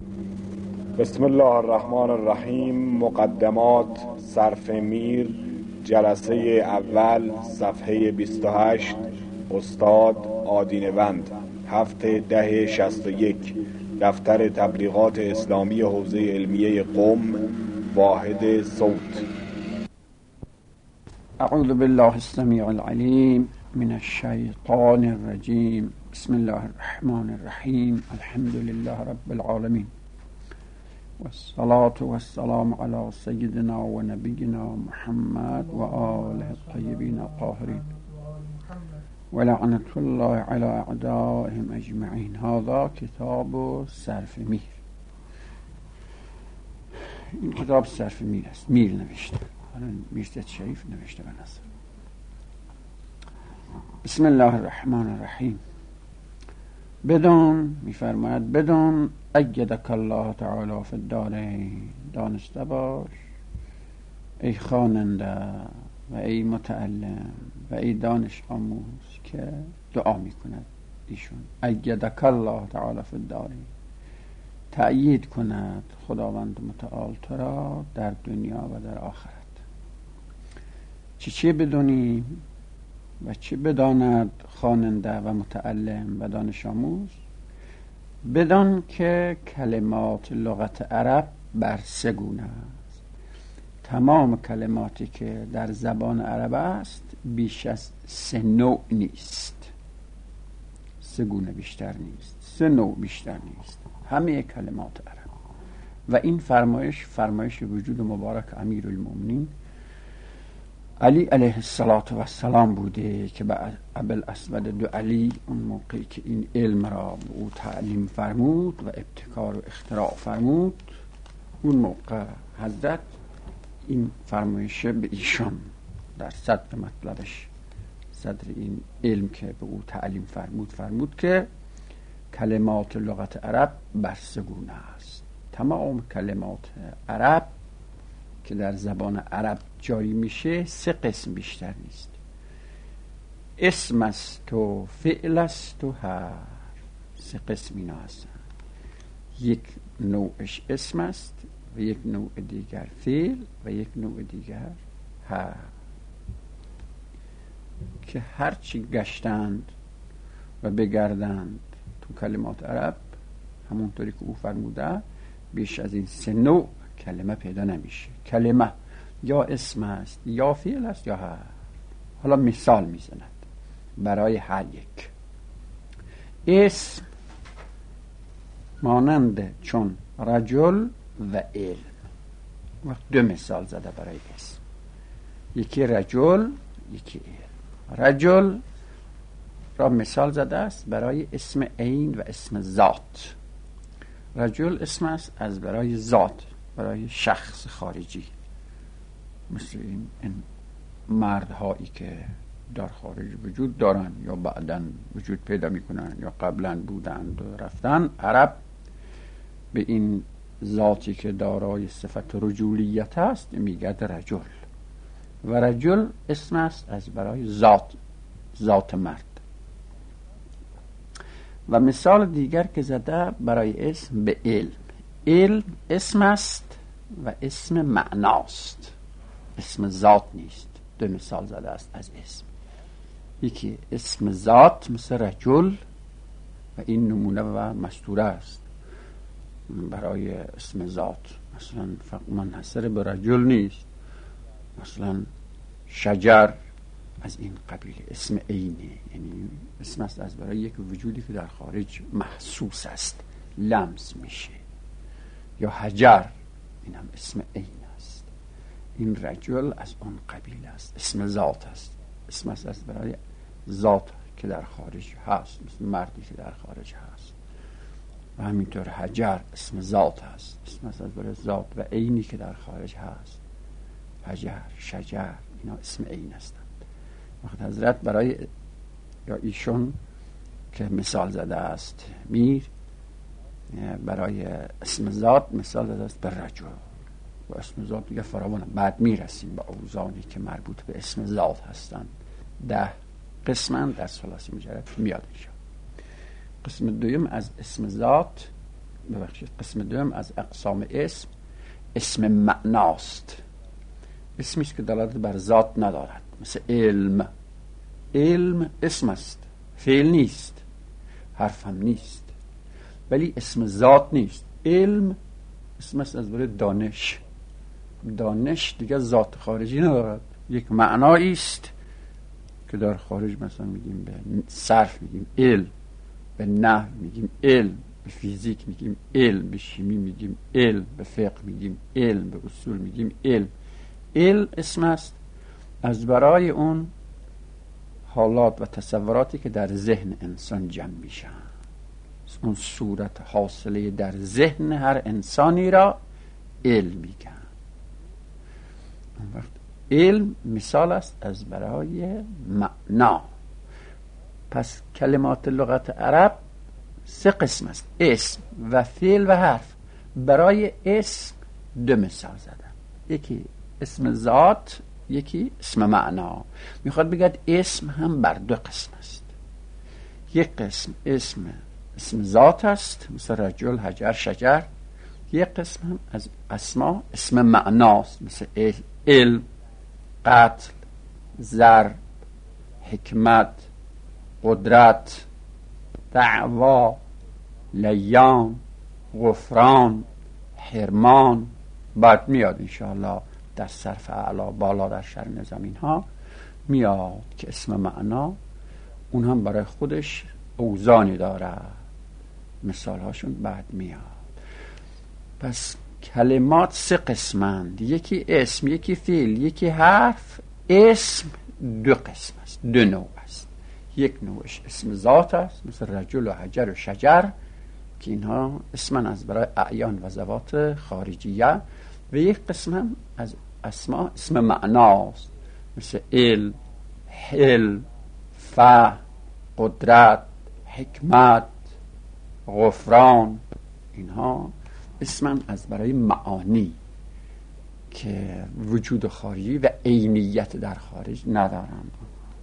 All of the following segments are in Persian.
بسم الله الرحمن الرحیم. مقدمات صرف میر، جلسه اول، صفحه 28. استاد آدینه‌وند، 7/10/61. دفتر تبلیغات اسلامی حوزه علمیه قم، واحد صوت. اعوذ بالله السمیع العلیم من الشیطان الرجیم. بسم الله الرحمن الرحیم. الحمد لله رب العالمین والصلاة والسلام على سیدنا و نبینا محمد و آله الطیبین الطاهرین و لعنت الله علی اعدائهم اجمعین. هذا کتاب صرف میر. این کتاب صرف میر است. میر نوشته، میرزا شریف نوشته به نظر. بسم الله الرحمن الرحیم. بدون میفرماید بدون ایدک الله تعالی فی الدارین، دانسته باش ای خواننده و ای متعلم و ای دانش آموز که دعا میکند ایشون. ایدک الله تعالی فی الدارین، تأیید کند خداوند متعال تو را در دنیا و در آخرت. چی بدونیم و چی بداند خواننده و متعلم و دانش آموز؟ بدان که کلمات لغت عرب بر سه گونه است. تمام کلماتی که در زبان عرب است بیش از 3 نوع نیست. 3 گونه بیشتر نیست، 3 نوع بیشتر نیست، همه کلمات عرب. و این فرمایش وجود مبارک امیرالمومنین علی علیه السلام بوده که به ابوالاسود دؤلی اون موقعی که این علم را به او تعلیم فرمود و ابتکار و اختراع فرمود، اون موقع حضرت این فرمایش به ایشان در صدر مطلبش، صدر این علم که به او تعلیم فرمود که کلمات لغت عرب بر 3 گونه است. تمام کلمات عرب که در زبان عرب جاری میشه 3 قسم بیشتر نیست. اسم است و فعل است و حرف. 3 قسم اینا هستن. یک نوعش اسم است و یک نوع دیگر فعل و یک نوع دیگر حرف، که هرچی گشتند و بگردند تو کلمات عرب، همونطوری که او فرموده، بیش از این 3 نوع کلمه پیدا نمیشه. کلمه یا اسم است یا فعل است یا حرف. حالا مثال میزند برای هر یک. اسم مانند چون رجل و علم. و 2 مثال زده برای اسم، یکی رجل یکی علم. رجل را مثال زده است برای اسم عین و اسم ذات. رجل اسم است از برای ذات، برای شخص خارجی، مثل این مردهایی که در خارج وجود دارن یا بعداً وجود پیدا میکنن یا قبلا بودند و رفتن. عرب به این ذاتی که دارای صفت رجولیت است میگد رجل. و رجل اسم است از برای ذات مرد. و مثال دیگر که زده برای اسم به علم. علم اسم است و اسم معناست، اسم ذات نیست. 2 مثال زده است از اسم. یکی اسم ذات مثل رجل و این نمونه و مستوره است برای اسم ذات. مثلا منحصر به رجل نیست. مثلا شجر از این قبیل اسم عینه، یعنی اسم است از برای یک وجودی که در خارج محسوس است، لمس میشه. یا حجر، این هم اسم عین است. این رجل از اون قبیل است، اسم ذات است. اسم است از برای ذات که در خارج هست، مثل مردی که در خارج هست. و همینطور حجر اسم ذات هست، اسم است از برای ذات و عینی که در خارج هست. حجر، شجر، اینا اسم عین هستند. وقت حضرت برای یا ایشون که مثال زده است میر، برای اسم ذات مثال زده است به رجل. و اسم ذات دیگه فراوانه. بعد میرسیم به اوزانی که مربوط به اسم ذات هستند. 10 قسمن در ثلاثی مجرد میاد اینجا. قسم دوم از اسم ذات قسم دوم از اقسام اسم معناست. اسمی است که دلالت بر ذات ندارد، مثل علم. علم اسم است، فعل نیست، حرف هم نیست، ولی اسم ذات نیست. علم اسم است از برای دانش. دانش دیگه ذات خارجی ندارد، یک معنایی است که در خارج مثلا میگیم به صرف میگیم علم، به نحو میگیم علم، به فیزیک میگیم علم، به شیمی میگیم علم، به فقه میگیم علم، به اصول میگیم علم. علم اسم است از برای اون حالات و تصوراتی که در ذهن انسان جمع میشن. اون صورت حاصله در ذهن هر انسانی را علم میگن. اون وقت علم مثال است از برای معنا. پس کلمات لغت عرب 3 قسم است: اسم و فعل و حرف. برای اسم 2 مثال زدم، یکی اسم ذات، یکی اسم معنا. میخواد بگد اسم هم بر 2 قسم است. یک قسم اسم ذات است، مثل رجل، حجر، شجر. یک قسم هم از اسما اسم معناست، مثل علم، قتل، ضرب، حکمت، قدرت، دعوا، لیان، غفران، حرمان. بعد میاد انشاءالله در صرف اعلی بالا در شرح نظامین ها میاد که اسم معنا اون هم برای خودش اوزانی داره، مثال هاشون بعد میاد. پس کلمات 3 قسمند: یکی اسم، یکی فعل، یکی حرف. اسم 2 قسم است، 2 نوع است. یک نوعش اسم ذات است، مثل رجل و حجر و شجر، که اینها اسمن از برای اعیان و ذوات خارجیه. و یک قسم هم از اسما اسم معناست، مثل علم، حلم، فهم، قدرت، حکمت، غفران. اینها اسمن از برای معانی که وجود خارجی و عینیت در خارج ندارند.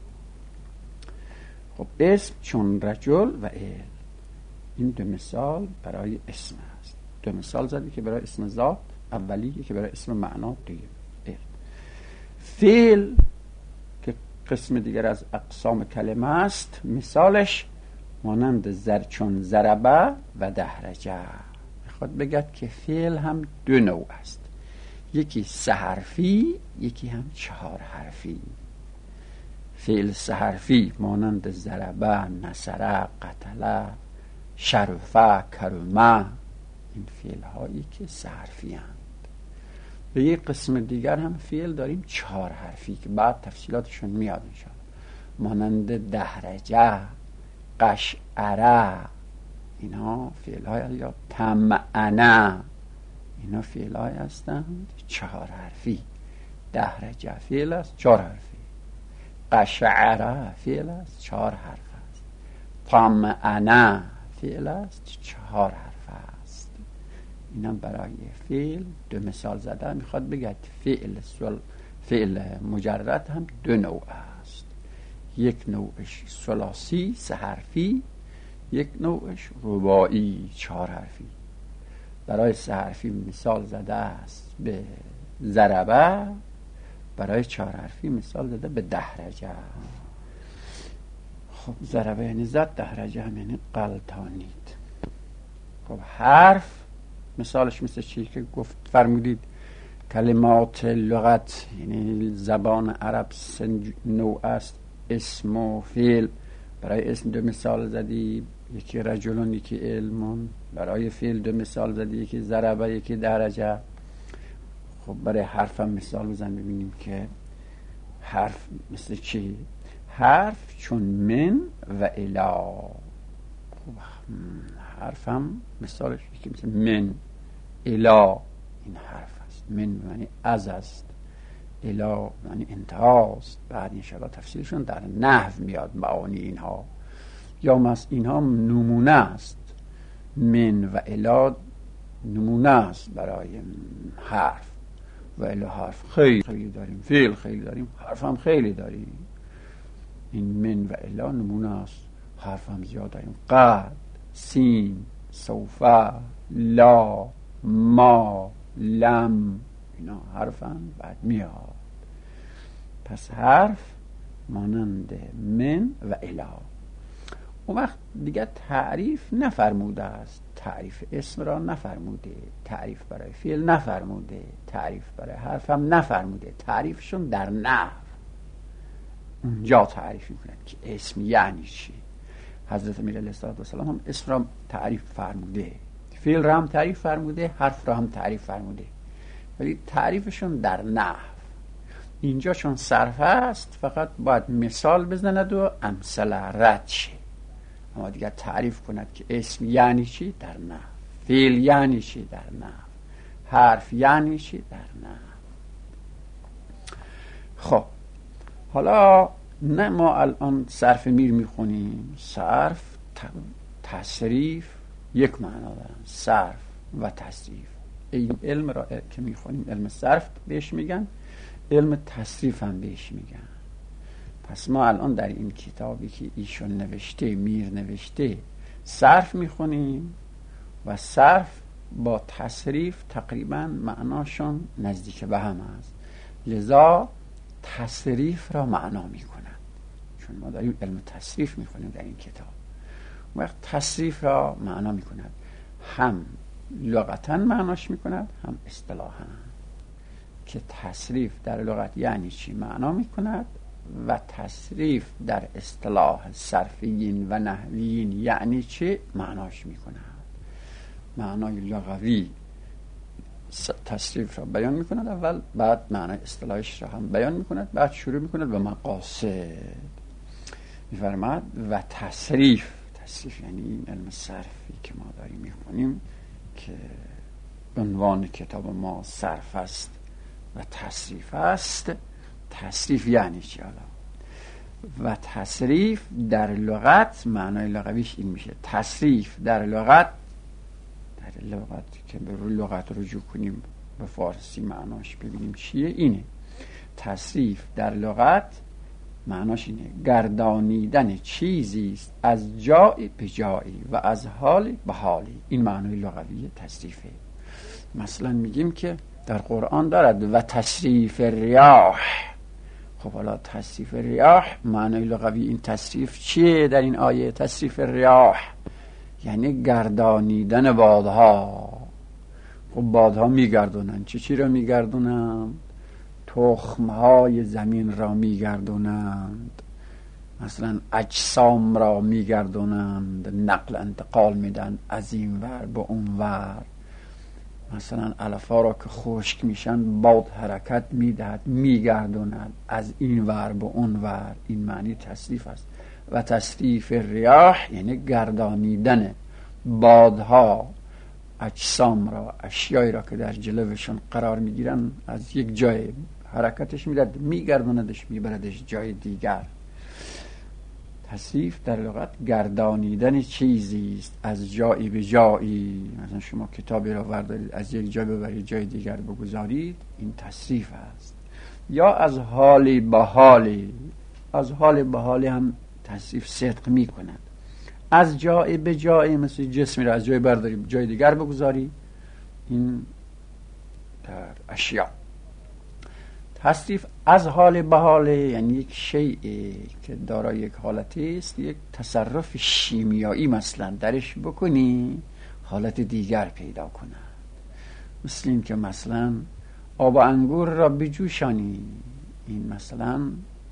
خب اسم چون رجل و علم، این 2 مثال برای اسم است. 2 مثال زدی که برای اسم ذات، اولی که برای اسم معنا، دیگه علم. فعل که قسم دیگر از اقسام کلمه است، مثالش مانند چون ضربه و دحرجه. میخواد بگد که فعل هم 2 نوع است، یکی 3 حرفی، یکی هم 4 حرفی. فعل 3 حرفی مانند ضربه، نصره، قتله، شرفه، کرمه. این فعل هایی که 3 حرفی هستند. به یک قسم دیگر هم فعل داریم 4 حرفی که بعد تفصیلاتشون میاد انشاءالله، مانند دحرجه، قشعره. اینا فعل های، یا تمعنه، اینا فعل های هستند 4 حرفی. دحرجه فعل است 4 حرفی، قشعره فعل است 4 حرف است، طمعنه فعل است 4 حرف است. اینم برای فعل 2 مثال زده. میخواد بگه فعل مجرد هم 2 نوع است، یک نوعش ثلاثی 3 حرفی، یک نوعش رباعی 4 حرفی. برای 3 حرفی مثال زده است به ضربه، برای 4 حرفی مثال زده به دحرجه. خب ضربه یعنی زد، دحرجه هم یعنی غلطانید. خب حرف مثالش مثل چی که گفت فرمودید کلمات لغت، یعنی زبان عرب 3 نوع است: اسم و فعل. برای اسم 2 مثال زدی، یکی رجلون، یکی علمون. برای فعل 2 مثال زدی، یکی ضربه، یکی دحرجه. خب برای حرف هم مثال بزن ببینیم که حرف مثل چی؟ حرف چون من و الا. خب حرف هم مثالش یکی مثل من، الا. این حرف است. من یعنی از است، الا یعنی انتهاست. بعد انشاءالله تفسیرشون در نحو میاد معانی اینها. یا اینها نمونه است. من و الا نمونه است برای حرف. و الا حرف خیلی داریم، فعل خیلی داریم، حرف هم خیلی داریم. این من و الا نمونه است. حرف هم زیاد داریم: قد، سین، سوفه، لا، ما، لم، اینا حرفن بعد میاد. پس حرف مانند من و الی. اون وقت دیگه تعریف نفرموده است، تعریف اسم را نفرموده، تعریف برای فعل نفرموده، تعریف برای حرف هم نفرموده. تعریفشون در نحو اونجا تعریف میکنند که اسم یعنی چی. حضرت امیر علیه السلام هم اسم را تعریف فرموده، فعل را هم تعریف فرموده، حرف را هم تعریف فرموده، ولی تعریفشون در نحو. اینجا چون صرف است فقط باید مثال بزند و امثله رد شه، اما دیگر تعریف کند که اسم یعنی چی در نحو، فعل یعنی چی در نحو، حرف یعنی چی در نحو. خب حالا نه ما الان صرف میر میخونیم. صرف تصریف یک معنا دارن، صرف و تصریف. این علم را که میخونیم علم صرف بهش میگن، علم تصریف هم بهش میگن. پس ما الان در این کتابی که ایشون نوشته، میر نوشته، صرف میخونیم و صرف با تصریف تقریبا معناشون نزدیک به هم است، لذا تصریف را معنا میکنن، چون ما داریم علم تصریف میخونیم در این کتاب. وقت تصریف را معنا میکند، هم لغتا معناش میکند هم اصطلاحا. که تصریف در لغت یعنی چی معنا میکند و تصریف در اصطلاح صرفیین و نحویین یعنی چی معناش میکند. معنای لغوی تصریف را بیان میکند اول، بعد معنای اصطلاحش را هم بیان میکند، بعد شروع میکند به مقاصد. میفرماد و تصریف یعنی این علم صرفی که ما داریم میخونیم که عنوان کتاب ما صرف است و تصریف است. تصریف یعنی چی حالا؟ و تصریف در لغت معنای لغویش این میشه. تصریف در لغت که به لغت رجوع کنیم به فارسی معناش ببینیم چیه، اینه. تصریف در لغت معناش اینه گردانیدن چیزی است از جایی به جایی و از حالی به حالی. این معنای لغوی تصریفه. مثلا میگیم که در قرآن دارد و تصریف ریاح. خب حالا تصریف ریاح معنای لغوی این تصریف چیه در این آیه؟ تصریف ریاح یعنی گردانیدن بادها. خب بادها میگردونن چی را میگردونن؟ تخمهای زمین را میگردونند، مثلا اجسام را میگردونند، نقل انتقال میدن از این ور به اون ور. مثلا علفا را که خشک میشن باد حرکت میدهد، میگردوند از این ور به اون ور. این معنی تصریف است. و تصریف ریاح یعنی گردانیدن بادها اجسام را، اشیایی را که در جلوشون قرار میگیرن، از یک جای حرکتش میدهد، میگردوندش، میبردش جای دیگر. تصریف در لغت گردانیدن چیزی است از جایی به جایی. مثلا شما کتابی را وردارید از یک جای ببرید جای دیگر بگذارید، این تصریف است. یا از حالی به حالی. از حال به حالی هم تصریف صدق می کند. از جایی به جایی، مثل جسمی را از جای بردارید جای دیگر بگذارید، این در اشیا. تصریف از حال به حال یعنی یک شیء که دارای یک حالتی است، یک تصرف شیمیایی مثلا درش بکنی حالت دیگر پیدا کند. مثل این که مثلا آب و انگور را بجوشانی، این مثلا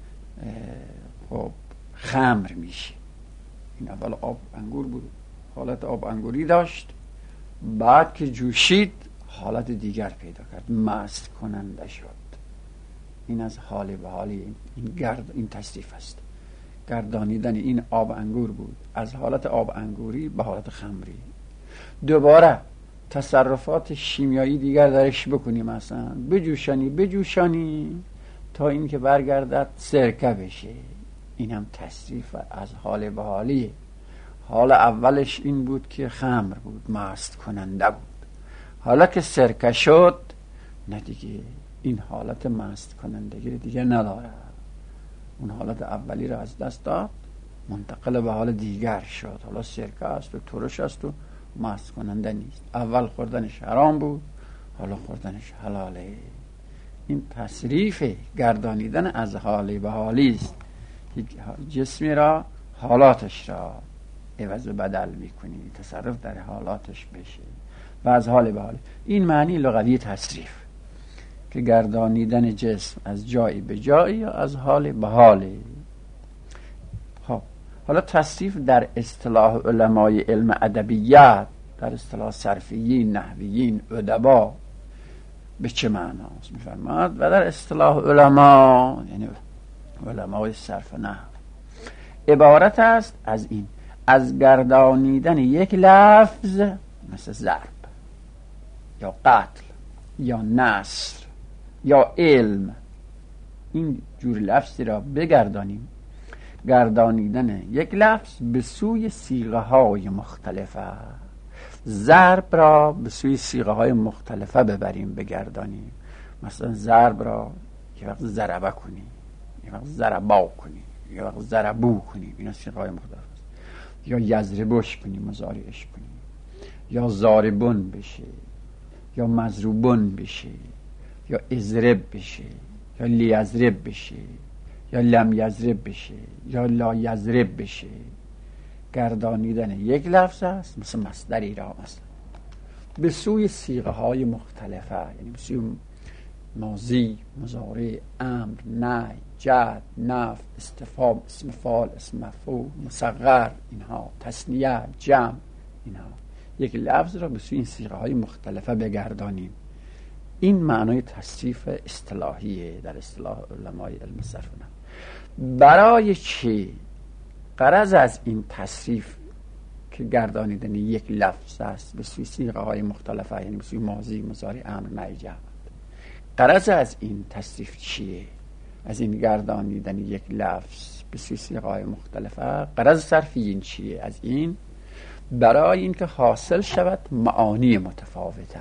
خب خمر میشه. این اول آب انگور بود، حالت آب انگوری داشت، بعد که جوشید حالت دیگر پیدا کرد، مست کننده شد. این از حال به حالی این تصریف است. گردانیدن این آب انگور بود از حالت آب انگوری به حالت خمری. دوباره تصرفات شیمیایی دیگر درش بکنی، مثلا بجوشانی تا این که برگردد سرکه بشه. این هم تصریف از حال به حالیه. حال اولش این بود که خمر بود، مست کننده بود. حالا که سرکه شد، نه دیگه این حالت مست کنندگی دیگه نداره. اون حالت اولی را از دست داد، منتقل به حال دیگر شد. حالا سرکه است و ترش است و مست کننده نیست. اول خوردنش حرام بود، حالا خوردنش حلاله. این تصریف گردانیدن از حالی به حالی است. جسمی را حالاتش را عوض و بدل میکنی، تصرف در حالاتش بشه و از حال به حال. این معنی لغوی تصریف، که گردانیدن جسم از جایی به جایی یا از حال به حالی. خب حالا تصریف در اصطلاح علمای علم ادبیات، در اصطلاح صرفیین، نحویین، ادبا به چه معناست میفرماد؟ و در اصطلاح علما، یعنی علمای صرف نحو، عبارت است از این: از گردانیدن یک لفظ مثل ضرب یا قتل یا نصر یا علم، این جور لفظی را بگردانیم. گردانیدن یک لفظ به سوی صیغه های مختلفه، ضرب را به سوی صیغه های مختلفه ببریم، بگردانیم. مثلا ضرب را یه وقت ضربه کنیم، یه وقت ضربا کنیم، یه وقت ضربو کنیم، اینا صیغه های مختلف است. یا یضربش کنیم، مضارعش کنیم، یا ضاربون بشه، یا مضروبون بشه، یا اضرب بشه، یا لیضرب بشه، یا لم یضرب بشه، یا لا یضرب بشه. گردانیدن یک لفظ است، مثل مصدری را مثلا به سوی صیغه های مختلفه، یعنی به سوی ماضی، مضارع، امر، نهی، جد، نفی، استفهام، اسم فاعل، اسم مفعول، مصغر، اینها تثنیه، جمع، اینها. یک لفظ را به سوی این صیغه های مختلفه بگردانیم. این معنای تصریف اصطلاحیه در اصطلاح علمای علم صرف نحو. برای چی؟ غرض از این تصریف که گردانیدن یک لفظ است به سوی صیغه های مختلفه، یعنی به سوی ماضی، مضارع، امر، نهی، جمع، غرض از این تصریف چیه؟ از این گردانیدن یک لفظ به سوی صیغه های مختلفه غرض صرفی این چیه؟ از این برای اینکه حاصل شود معانی متفاوته،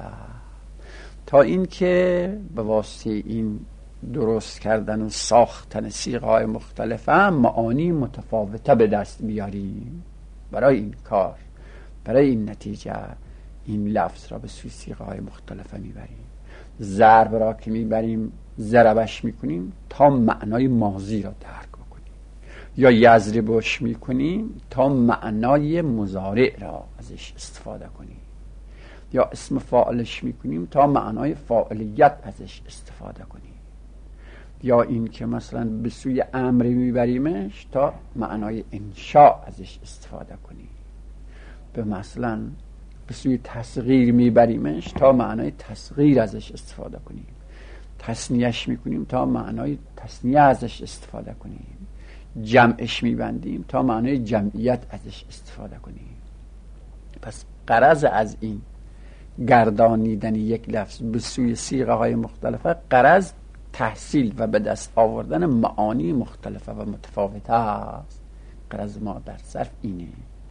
تا اینکه به واسطه این درست کردن و ساختن صیغه های مختلفه معانی متفاوته به دست بیاریم. برای این کار، برای این نتیجه این لفظ را به سوی صیغه های مختلفه میبریم. ضرب را که میبریم ضربش میکنیم تا معنای ماضی را درک بکنیم، یا یضربش میکنیم تا معنای مضارع را ازش استفاده کنیم، یا اسم فاعلش میکنیم تا معنای فاعلیت ازش استفاده کنیم، یا این که مثلا به سوی امر میبریمش تا معنای انشاء ازش استفاده کنیم، به مثلا به سوی تصغیر میبریمش تا معنای تصغیر ازش استفاده کنیم، تثنیهش میکنیم تا معنای تثنیه ازش استفاده کنیم، جمعش میبندیم تا معنای جمعیت ازش استفاده کنیم. پس غرض از این گردانیدن یک لفظ به سوی صیغه های مختلفه، غرض تحصیل و به دست آوردن معانی مختلفه و متفاوته است. غرض ما در صرف اینه.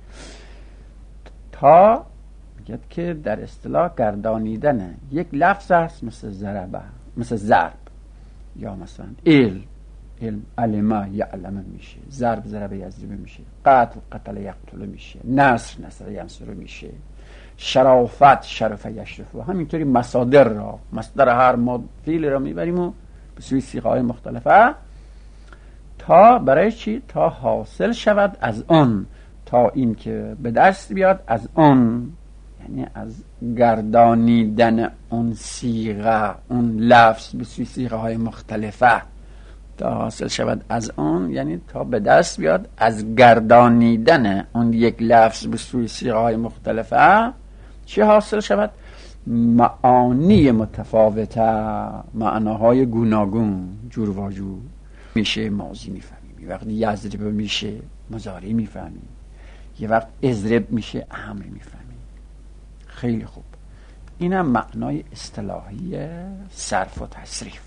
تا میگه که در اصطلاح گردانیدن یک لفظ است مثل ضربه، مثل ضرب، یا مثلا علم علمه یعلمه میشه، ضرب ضربه یضربه میشه، قتل قتل یقتل میشه، نصر ینصر میشه، شرافت شرف یشرف. و همینطوری مصادر را، مصدر هر فعل را میبریم و به سوی صیغه های مختلفه، تا برای چی؟ تا حاصل شود از آن، تا این که به دست بیاد از آن، یعنی از گردانیدن اون صیغه، اون لفظ به سوی صیغه های مختلفه، تا حاصل شود از آن، یعنی تا به دست بیاد از گردانیدن اون یک لفظ به سوی صیغه های مختلفه چی حاصل شود؟ معانی متفاوته، معناهای گوناگون، جور و جور. میشه ماضی میفهمیم، یه وقت یضرب میشه مضارع میفهمیم، یه وقت اضرب میشه امر میفهمیم. خیلی خوب، اینم معنای اصطلاحی صرف و تصریف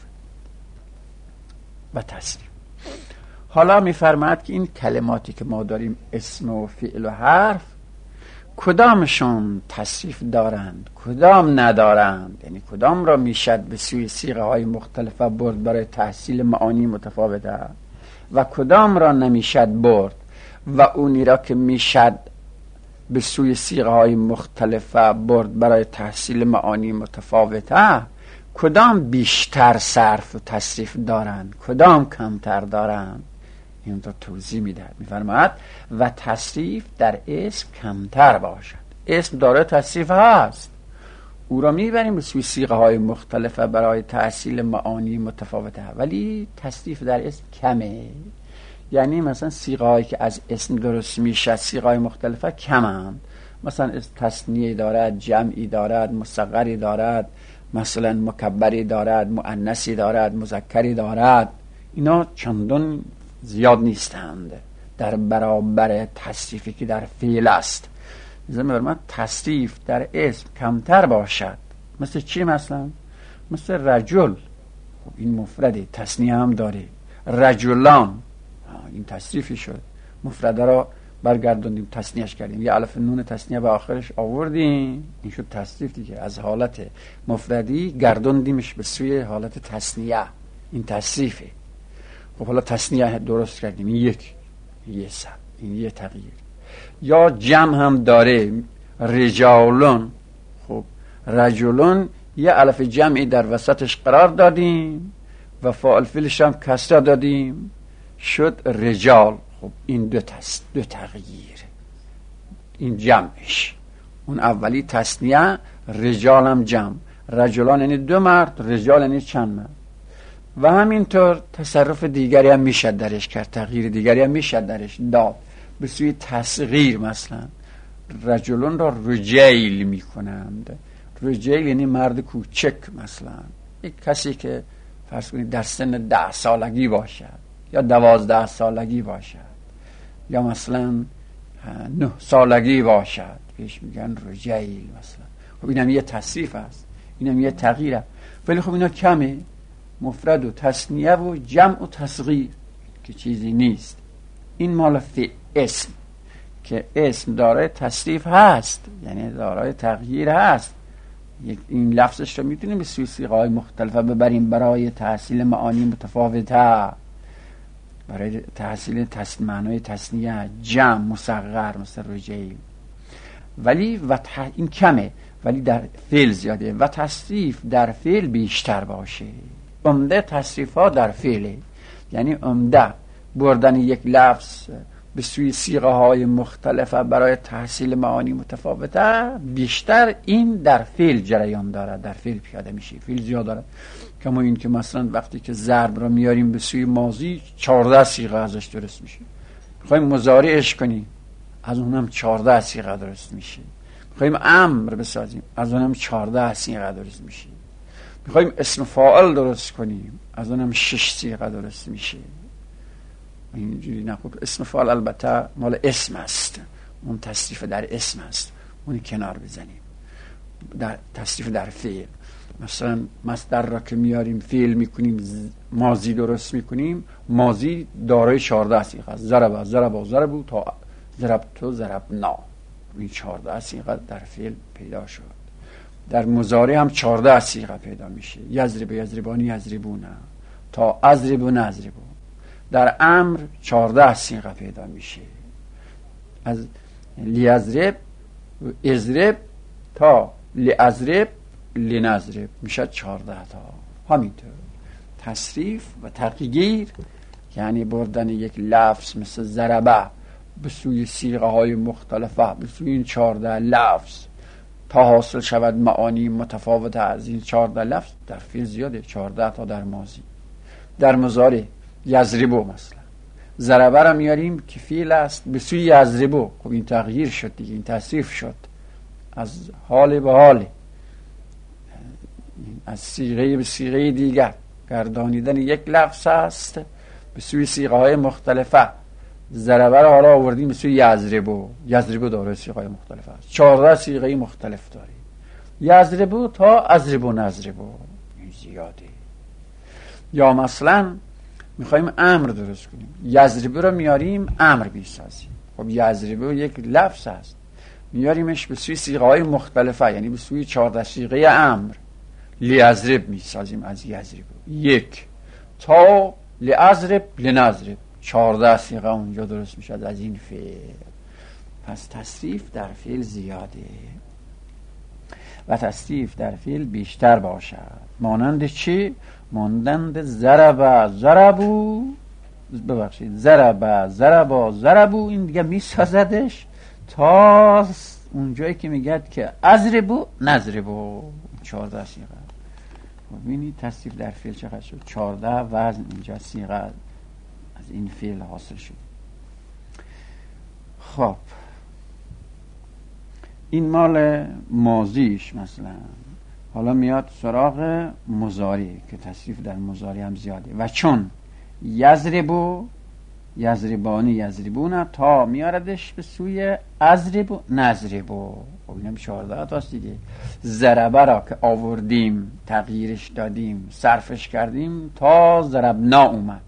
و تصریف. حالا میفرماد که این کلماتی که ما داریم، اسم و فعل و حرف، کدامشون تصریف دارند، کدام ندارند، یعنی کدام را میشد به سوی صیغه های مختلفه برد برای تحصیل معانی متفاوته و کدام را نمیشد برد، و اونی را که میشد به سوی صیغه های مختلفه برد برای تحصیل معانی متفاوته، کدام بیشتر صرف و تصریف دارند، کدام کمتر دارند؟ این رو توضیح میدهد. میفرماید و تصریف در اسم کمتر باشد. اسم داره تصریف هست، او را میبریم به سوی صیغه های مختلفه برای تحصیل معانی متفاوته، ولی تصریف در اسم کمه. یعنی مثلا صیغه هایی که از اسم درست میشه، صیغه های مختلفه کمند. مثلا اسم تثنیه دارد، جمعی دارد، مصغری دارد، مثلا مکبری دارد، مؤنثی دارد، مذکری دارد. اینا چندان زیاد نیستند در برابر تصریفی که در فعل است. مثلا تصریف در اسم کمتر باشد. مثل چی؟ مثلا مثل رجل، خب این مفرده، تثنیه هم داره. رجلان، این تصریفی شد. مفرده را برگردوندیم، تثنیهش کردیم، یه الف نون تثنیه به آخرش آوردیم، این شد تصریف دیگه. از حالت مفردی گردوندیمش به سوی حالت تثنیه، این تصریفه. خب حالا تثنیه درست کردیم، این یه سب، این یه تغییر. یا جمع هم داره، رجالون. خب رجلون یه الف جمعی در وسطش قرار دادیم و فاعل فعلش هم کسره دادیم، شد رجال. خب این دو تغییر، این جمعش. اون اولی تثنیه، رجال هم جمع، رجلان یعنی دو مرد، رجال یعنی چند مرد. و همینطور تصرف دیگری هم میشه درش کرد، تغییر دیگری هم میشه درش داد به سوی تصغیر. مثلا رجلون را رجیل میکنند. رجیل یعنی مرد کوچک، مثلا یک کسی که فرض کنید در سن 10 سالگی باشد یا 12 سالگی باشد یا مثلا 9 سالگی باشد، بهش میگن رجیل مثلا. خب اینم یه تصریف است، اینم یه تغییره. ولی خب اینا کمه، مفرد و تثنیه و جمع و تصغیر که چیزی نیست. این مال اسم که اسم دارای تصریف هست، یعنی دارای تغییر هست. این لفظش رو میتونیم به سوی صیغه‌های مختلفه ببریم برای تحصیل معانی متفاوته، برای تحصیل معنای تثنیه، جمع، مصغر مثل رجیل. ولی این کمه، ولی در فعل زیاده. و تصریف در فعل بیشتر باشه. عمده تصریف ها در فعله، یعنی عمده بردن یک لفظ به سوی صیغه های مختلفه برای تحصیل معانی متفاوته بیشتر این در فعل جریان داره، در فعل پیاده میشه، فعل زیاد داره. کما این که مثلا وقتی که ضرب را میاریم به سوی ماضی 14 صیغه ازش درست میشه. میخوایم مضارعش کنیم، از اونم 14 صیغه درست میشه. میخوایم امر بسازیم، از اونم 14 صیغه درست میشه. میخوایم اسم فاعل درست کنیم، از اونم 6 صیغه درست میشه. اینجوری نه. خب اسم فاعل البته مال اسم است، اون تصریف در اسم است، اون کنار بزنیم. در تصریف در فعل، مثلا مصدر را که میاریم فعل میکنیم، ماضی درست میکنیم، ماضی دارای 14 صیغه است. ضربو تا ضربتو ضربنا، این 14 صیغه در فعل پیدا شد. در مضارع هم 14 صیغه پیدا میشه. یضرب یضربانی یضربون تا اضرب نضربو. در امر 14 صیغه پیدا میشه، از لیضرب اضرب تا لیضرب لنضرب میشه 14 تا. همینطور تصریف و تغییر، یعنی بردن یک لفظ مثل ضربه به سوی صیغه های مختلفه، به سوی این 14 لفظ تا حاصل شود معانی متفاوت از این 14 لفظ. در فعل زیاده، 14 تا در ماضی. در مضارع یضربو مثلا ضربه را میاریم که فعل است به سوی یضربو. خب این تغییر شد دیگه، این تصریف شد، از حال به حال، از صیغه به صیغه دیگر گردانیدن یک لفظ است به سوی صیغه های مختلفه. ضربه را حالا آوردیم به سوی یضربو. یضربو داره صیغه های مختلفه است، 14 صیغه مختلف داره. یضربو تا اضربو نضربو، این زیاده. یا مثلا میخوایم امر درست کنیم، یضربو رو میاریم امر میسازیم. خب یضربو یک لفظ است، میاریمش به سوی صیغه های مختلفه، یعنی به سوی 14 صیغه امر. لیضرب میسازیم از یضربو. یک تا لیضرب لنضرب، 14 صیغه اونجا درست میشه از این فعل. پس تصریف در فعل زیاده و تصریف در فعل بیشتر باشد. مانند چی؟ مانند ضربو، ضربا، این دیگه میسازدش تا اونجایی که میگد که اضربو نضربو. 14 صیغه. ببینید تصریف در فعل چقدر شد؟ 14 وزن اینجا صیغه از این فعل حاصل شد. خب این مال ماضیش. مثلا حالا میاد سراغ مضارع که تصریف در مضارع هم زیاده. و چون یضربو، یضربانی، یضربون، تا میاردش به سوی اضربو نضربو. خب اینم 14 تاست دیگه. ضربه را که آوردیم، تغییرش دادیم، صرفش کردیم تا ضربنا اومد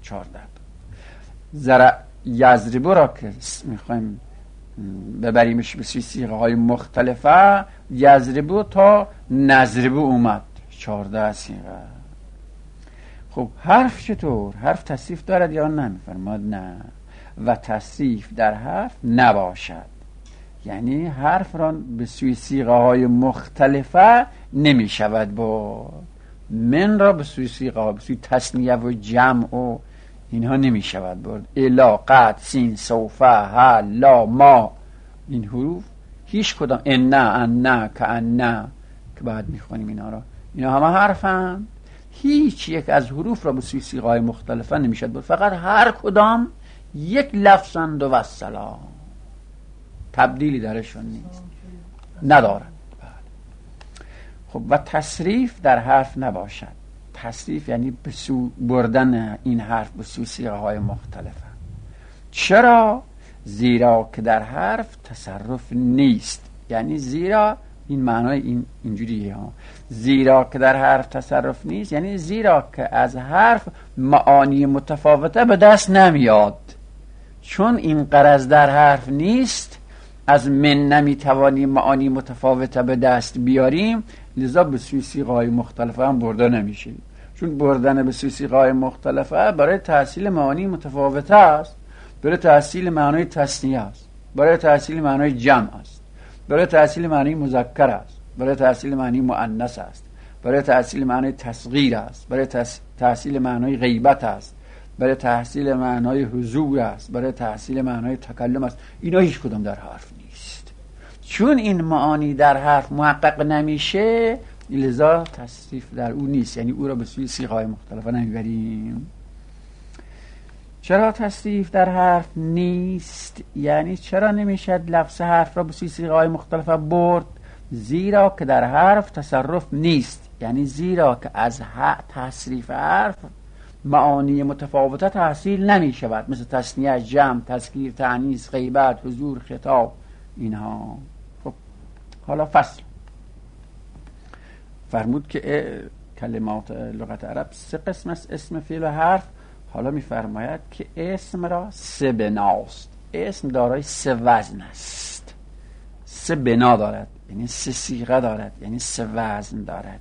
14. یضربو را که میخوایم ببریمش به صیغه های مختلفه، یضربو تا نضربو اومد 14 صیغه. خب حرف چطور؟ حرف تصریف دارد یا نه؟ میفرماد نه. و تصریف در حرف نباشد، یعنی حرف را به سوی صیغه های مختلفه نمی شود با من را به سوی صیغه ها، به سوی تثنیه و جمع و اینها نمی شود برد. الا، قد، سین، سوفه، ها، لا، ما، این حروف هیچ کدام، ان، کأن که بعد میخونیم اینا را، اینا همه حرفن. هیچ یک از حروف را به سوی صیغه های مختلفه نمیشد برد. فقط هر کدام یک لفظند و السلام، تبدیلی درشون نیست، ندارد. خب و تصریف در حرف نباشد. تصریف یعنی به سو بردن این حرف به سوی صیغه های مختلفه. چرا؟ زیرا که در حرف تصرف نیست. یعنی زیرا این معنای اینجوریه ها. زیرا که در حرف تصرف نیست یعنی زیرا که از حرف معانی متفاوته به دست نمیاد. چون این غرض در حرف نیست، از من نمیتوانیم معانی متفاوته به دست بیاریم، لذا به سوی صیغه های مختلفه هم برده نمیشه. چون بردن به سوی صیغه های مختلفه برای تحصیل معانی متفاوته است، برای تحصیل معنای تثنیه است، برای تحصیل معنای جمع است، برای تحصیل معنی مذکر است، برای تحصیل معنی مؤنث است، برای تحصیل معنی تصغیر است، برای تحصیل معنی غیبت است، برای تحصیل معنای حضور است، برای تحصیل معنای تکلم است. اینا هیچ کدام در حرف نیست. چون این معانی در حرف محقق نمیشه، لذا تصریف در او نیست، یعنی او را به سوی صیغه های مختلفه نمیبریم. چرا تصریف در حرف نیست؟ یعنی چرا نمیشد لفظ حرف را به سوی صیغه های مختلفه برد؟ زیرا که در حرف تصرف نیست، یعنی زیرا که از تصریف حرف معانی متفاوته تحصیل نمی شود، مثل تثنیه، جمع، تذکیر، تأنیث، غیبت، حضور، خطاب، اینها. خب حالا فصل فرمود که کلمات لغت عرب 3 قسم است: اسم، فعل و حرف. حالا میفرماید که اسم را 3 بناست. اسم دارای 3 وزن است. 3 بنا دارد، یعنی 3 صیغه دارد، یعنی 3 وزن دارد.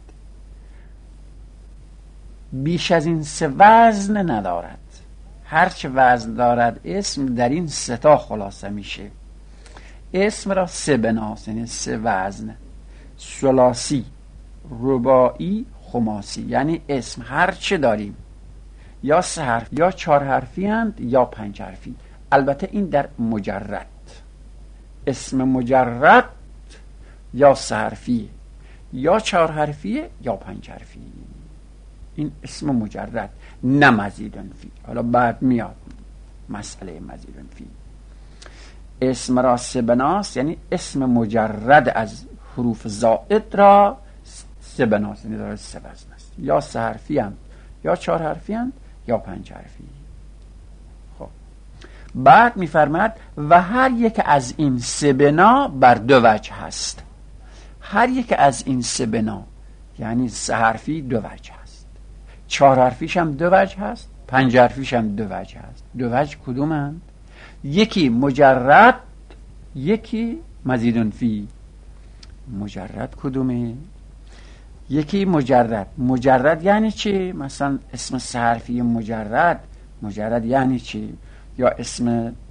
بیش از این 3 وزن ندارد. هرچه وزن دارد اسم در این 3 تا خلاصه میشه. اسم را 3 بناست، یعنی 3 وزن: ثلاثی، رباعی، خماسی. یعنی اسم هرچه داریم یا 3 حرف یا 4 حرفی اند یا 5 حرفی. البته این در مجرد. اسم مجرد یا 3 حرفی یا 4 حرفی یا 5 حرفی. این اسم مجرد، نه مزیدن فی. حالا بعد میاد مسئله مزیدن فی. اسم را 3 بناست، یعنی اسم مجرد از حروف زائد را 3 بناست، یعنی داره 3 وزن است. یا 3 حرفی اند یا 4 حرفی اند یا 5 حرفی. خب بعد میفرماد و هر یک از این 3 بنا بر 2 وجه هست. هر یک از این 3 بنا یعنی 3 حرفی 2 وجه هست، 4 حرفیش هم 2 وجه هست، 5 حرفیش هم 2 وجه هست. 2 وجه کدومند؟ یکی مجرد، یکی مزیدن فی. مجرد کدومه؟ یکی مجرد. مجرد یعنی چی؟ مثلا اسم 3 حرفی مجرد یعنی چی؟ یا اسم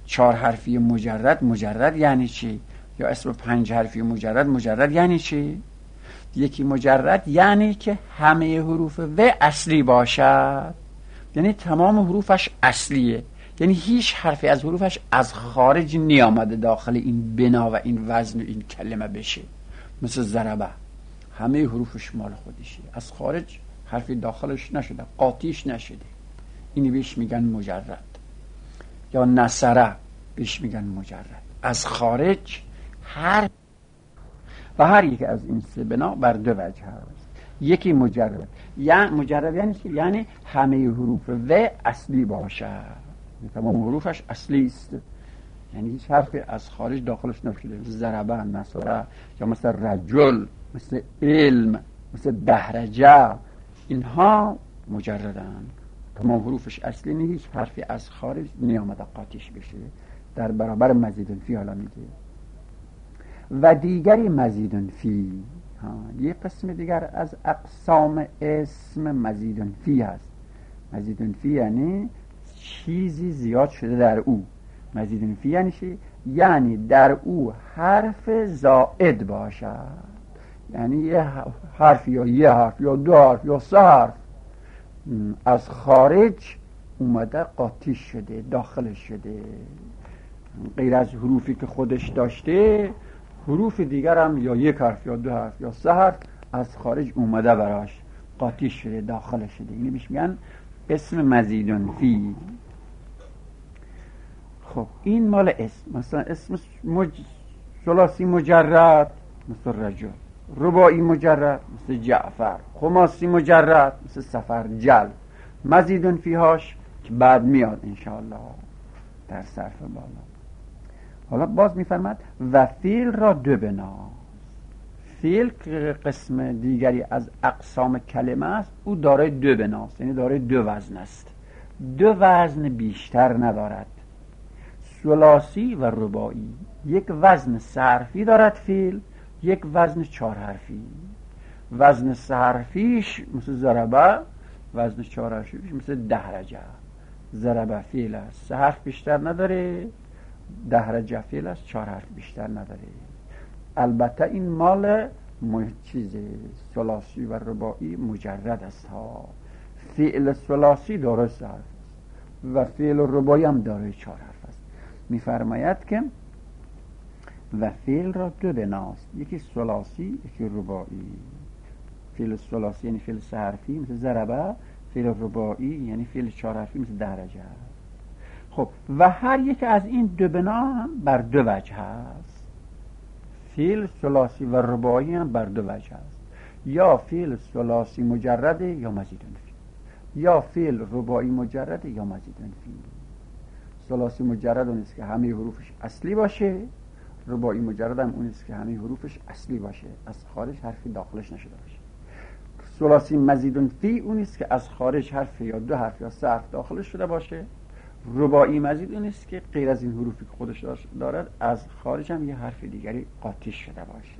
4 حرفی مجرد یعنی چی؟ یا اسم 5 حرفی مجرد یعنی چی؟ یکی مجرد یعنی که همه حروف و اصلی باشد، یعنی تمام حروفش اصلیه، یعنی هیچ حرفی از حروفش از خارج نیامده داخل این بنا و این وزن و این کلمه بشه. مثل ضربه همه حروفش مال خودشه، از خارج حرفی داخلش نشده، قاطیش نشده، اینی بهش میگن مجرد. یا نصره بهش میگن مجرد، از خارج هر و هر یک از این سه بنا بر 2 وجه هست. یکی مجرد یعنی چی؟ یعنی همه حروف و اصلی باشد، تمام حروفش اصلی است، یعنی هیچ حرفی از خارج داخلش نشده. مثل ضربه، نصره، یا مثل رجل، مثل علم، مثل دهرجه، اینها مجردن، تمام حروفش اصلی نیست، هیچ حرفی از خارج نیامده قاطیش بشه. در برابر مزیدن فی حالا میگه و دیگری مزیدن فی. یه قسم دیگر از اقسام اسم مزیدن فی هست. مزیدن فی یعنی چیزی زیاد شده در او. مزیدن فی یعنی چی؟ یعنی در او حرف زائد باشد، یعنی یه حرف یا یه حرف یا 2 حرف یا 3 حرف از خارج اومده قاطی شده، داخل شده، غیر از حروفی که خودش داشته حروف دیگر هم یا 1 حرف یا 2 حرف یا 3 حرف از خارج اومده براش قاطی شده، داخل شده. اینی بهش میگن اسم مزیدن فی. خب این مال اسم. مثلا اسم ثلاثی مجرد مثل رجل، رباعی مجرد مثل جعفر، خماسی مجرد مثل سفرجل. مزیدن فیهاش که بعد میاد انشاءالله در صرف بالا. حالا باز میفرماد و فیل را 2 بنا. فیل که قسم دیگری از اقسام کلمه است، او دارای 2 بناست، یعنی دارای 2 وزن است، 2 وزن بیشتر ندارد. ثلاثی و رباعی. یک وزن 3 حرفی دارد فیل، یک وزن 4 حرفی. وزن 3 حرفیش مثل ضربه، وزن 4 حرفیش مثل دهرجه. ضربه فیل است 3 حرف بیشتر نداره، دهرجه فیل است 4 حرف بیشتر نداره. البته این مال چیز ثلاثی و رباعی مجرد است ها. فعل ثلاثی داره 3 حرف و فعل رباعی هم داره 4 حرف است. میفرماید که و فعل را 2 بناست، یکی ثلاثی یکی رباعی. فعل ثلاثی یعنی فعل 3 حرفی مثل ضربه، فعل رباعی یعنی فعل 4 حرفی مثل دهرجه. خب و هر یک از این 2 بنا هم بر 2 وجه هست. فعل ثلاثی و رباعی هم بر 2 وجه هست، یا فعل ثلاثی مجرده یا مزیدن فی، یا فعل رباعی مجرده یا مزیدن فی. ثلاثی مجرد اون است که همه حروفش اصلی باشه، رباعی مجرد هم اون است که همه حروفش اصلی باشه، از خارج حرفی داخلش نشده باشه. ثلاثی مزیدن فی اون است که از خارج حرف یا 2 حرف یا 3 حرف داخلش شده باشه. رباعی مزید اون است که غیر از این حروفی که خودش دارد از خارج هم یه حرف دیگری قاطی شده باشه.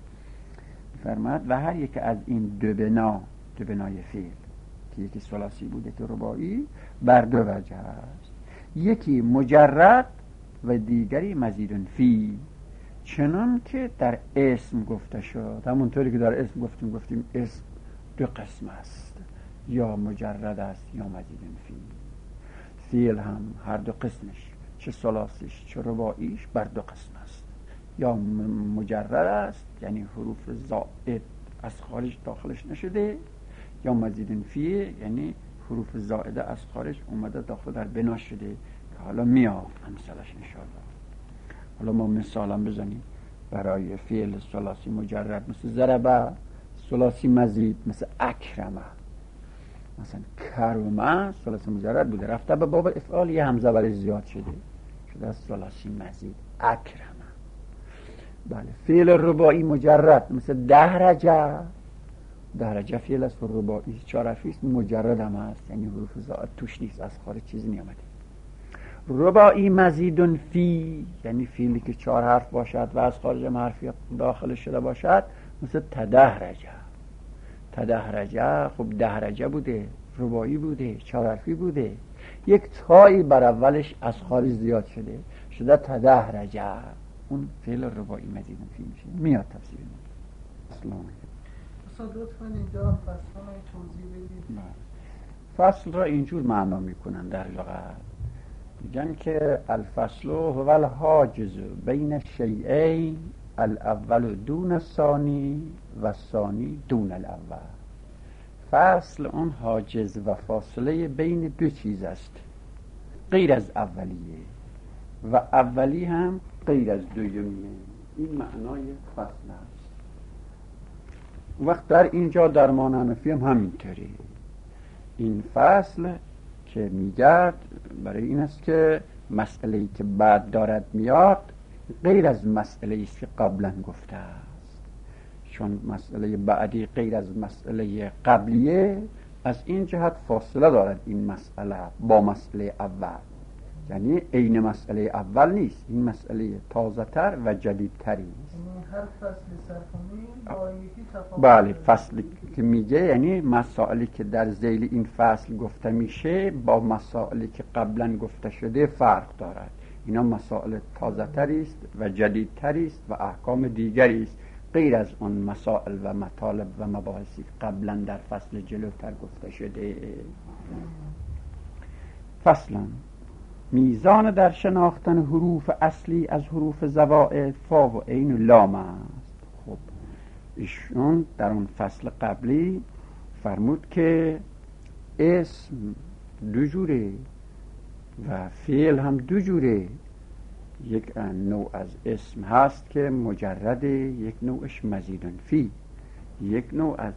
فرماد و هر یک از این 2 بنای فعل که یکی ثلاثی بوده که رباعی بر 2 وجه است، یکی مجرد و دیگری مزیدن فی، چنان که در اسم گفته شد. همونطوری که در اسم گفتیم اسم 2 قسم است، یا مجرد است یا مزیدن فی. فعل هم هر 2 قسمش، چه ثلاثیش چه رباعیش بر 2 قسم است، یا مجرد است یعنی حروف زائد از خارج داخلش نشده، یا مزیدن فی یعنی حروف زائده از خارج اومده داخل در بنا شده که حالا میاد امثالش انشاءالله. حالا ما مثالم بزنیم برای فعل ثلاثی مجرد مثل ضربه، ثلاثی مزید مثل اکرمه. مثلا کرمه ثلاثی مجرد بوده، رفته به باب افعال یه همزه برای زیاد شده از ثلاثی مزید اکرمه. بله فعل رباعی مجرد مثل دهرجه فعل است و رباعی 4 حرفی است، مجرد هم هست یعنی حروف زائد توش نیست، از خارج چیزی نیامده. رباعی مزیدن فی یعنی فعلی که 4 حرف باشد و از خارج هم حرفی داخل شده باشد، مثل تدهرجه. خب دهرجه بوده رباعی بوده، 4 حرفی بوده، یک تایی بر اولش از خارج زیاد شده تدهرج، اون فعل رباعی مزید فی میشه. میاد تفسیر اصلا. لطفاً اینجا فصل رو توضیح بدید. فصل را اینجور معنا میکنن در لغت، میگن که الفصل هو الحاجز بین الشیئین الاول دون الثانی و الثانی دون الاول. فصل اون حاجز و فاصله بین دو چیز است، غیر از اولیه و اولی هم غیر از دومیه. این معنای فصل است. وقت در اینجا در معنی حنفی هم همینطوری. این فصل که میگرد برای این است که مسئله‌ای که بعد دارد میاد غیر از مسئله‌ای است که قبلا گفته است، چون مسئله بعدی غیر از مسئله قبلیه، از این جهت فاصله دارد این مسئله با مسئله اول، یعنی عین مسئله اول نیست، این مسئله تازه تر و جدیدتری است. هر فصل سومی با یکی تفاوت. بله، فصلی که میگه یعنی مسائلی که در ذیل این فصل گفته میشه با مسائلی که قبلا گفته شده فرق دارد. اینا مسائل تازه تری است و جدیدتری است و احکام دیگری است غیر از اون مسائل و مطالب و مباحثی که قبلا در فصل جلوتر گفته شده. فصلا میزان در شناختن حروف اصلی از حروف زوائد فا و عین و لام است. خب ایشون در اون فصل قبلی فرمود که اسم دو جوره و فعل هم دو جوره. یک نوع از اسم هست که مجرد، یک نوعش مزیدن فی، یک نوع از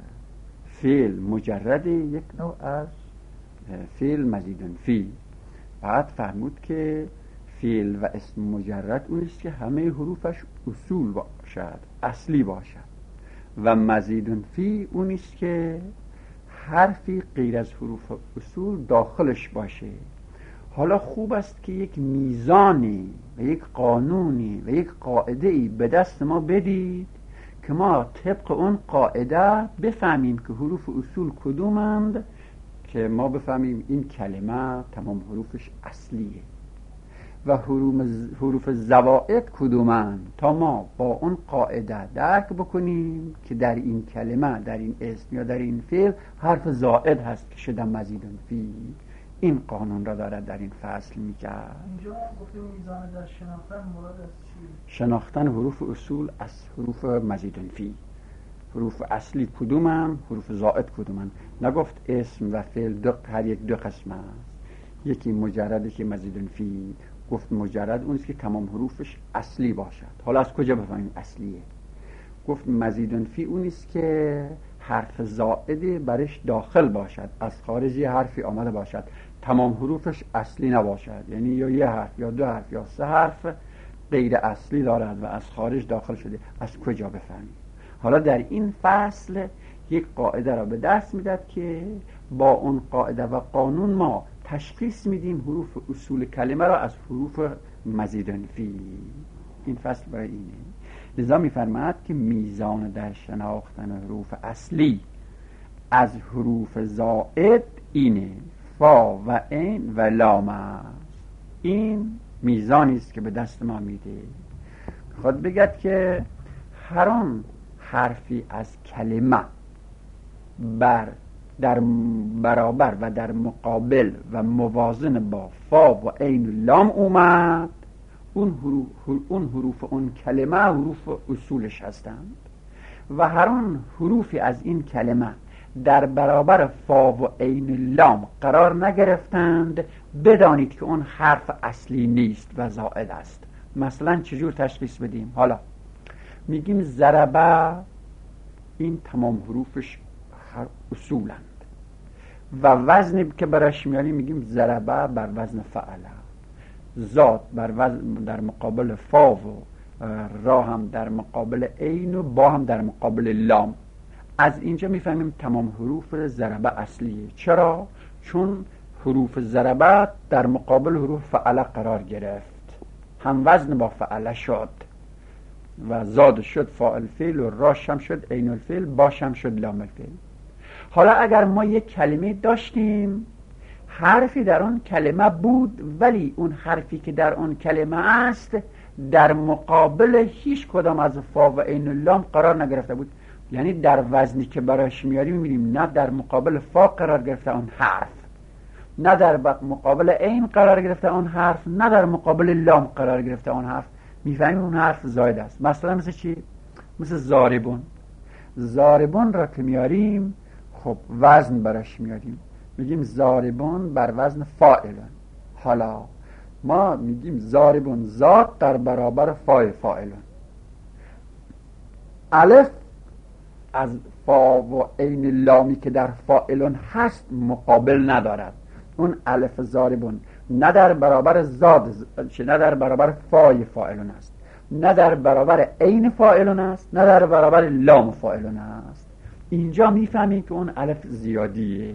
فعل مجرد، یک نوع از فعل مزیدن فی. بعد فرمود که فعل و اسم مجرد اون است که همه حروفش اصول باشد، اصلی باشد، و مزیدن فی اون است که حرفی غیر از حروف اصول داخلش باشه. حالا خوب است که یک میزانی و یک قانونی و یک قاعده‌ای به دست ما بدید که ما طبق اون قاعده بفهمیم که حروف اصول کدومند، که ما بفهمیم این کلمه تمام حروفش اصلیه و حروف زوائد کدومند، تا ما با اون قاعده درک بکنیم که در این کلمه، در این اسم یا در این فعل حرف زائد هست که شده مزیدن فی. این قانون را دارد در این فصل میگرد. اینجا گفتیم میزان در شناختن مراد از چی؟ شناختن حروف اصول از حروف مزیدن فی. حروف اصلی کدومن، حروف زائد کدومن. نگفت اسم و فعل هر یک دو قسم است، یکی مجرد که مزیدن فی. گفت مجرد اونست که تمام حروفش اصلی باشد. حالا از کجا بفهمیم اصلیه؟ گفت مزیدن فی اونست که حرف زائد برش داخل باشد، از خارج یه حرفی آمده باشد، تمام حروفش اصلی نباشد، یعنی یا یه حرف یا دو حرف یا سه حرف غیر اصلی دارد و از خارج داخل شده. از کجا بفهمیم؟ حالا در این فصل یک قاعده را به دست میداد که با اون قاعده و قانون ما تشخیص میدیم حروف اصول کلمه را از حروف مزیدن فی. این فصل برای اینه. لذا میفرماید که میزان در شناختن حروف اصلی از حروف زائد اینه، فا و عین و لام است. این میزانی است که به دست ما میده. خود بگد که هر آن حرفی از کلمه در برابر و در مقابل و موازن با فا و عین و لام اومد، اون حروف اون کلمه حروف اصولش هستند. و هر آن حروفی از این کلمه در برابر فا و عین و لام قرار نگرفتند، بدانید که اون حرف اصلی نیست و زائد است. مثلا چجور تشخیص بدیم؟ حالا میگیم ضربه، این تمام حروفش هر اصولند و وزنی که برش میاریم میگیم ضربه بر وزن فعله. زاد بر وزن در مقابل فا و را هم در مقابل عین و با هم در مقابل لام. از اینجا میفهمیم تمام حروف ضربه اصلیه. چرا؟ چون حروف ضربه در مقابل حروف فعله قرار گرفت، هم وزن با فعله شد و زاد شد فاعل فعل و راش هم شد عین الفعل، باش هم شد لام الفعل. حالا اگر ما یک کلمه داشتیم، حرفی در آن کلمه بود، ولی اون حرفی که در آن کلمه است در مقابل هیچ کدام از فا و عین و لام قرار نگرفته بود، یعنی در وزنی که براش میاریم میبینیم نه در مقابل فا قرار گرفته اون حرف، نه در مقابل عین قرار گرفته اون حرف، نه در مقابل لام قرار گرفته اون حرف. میفهمیم اون حرف زاید است. مثلا مثل چی؟ مثل زاربون. زاربون را که میاریم، خب وزن براش میاریم، میگیم زاربون بر وزن فاعلن. حالا ما میگیم زاربون ذات در برابر فاعلن. الف از فا و عین لامی که در فاعلن هست مقابل ندارد. اون الف زاربون نه در برابر زاد، نه در برابر فای فاعلن است، نه در برابر عین فاعلن است، نه در برابر لام فاعلن است. اینجا میفهمیم که اون الف زیادیه.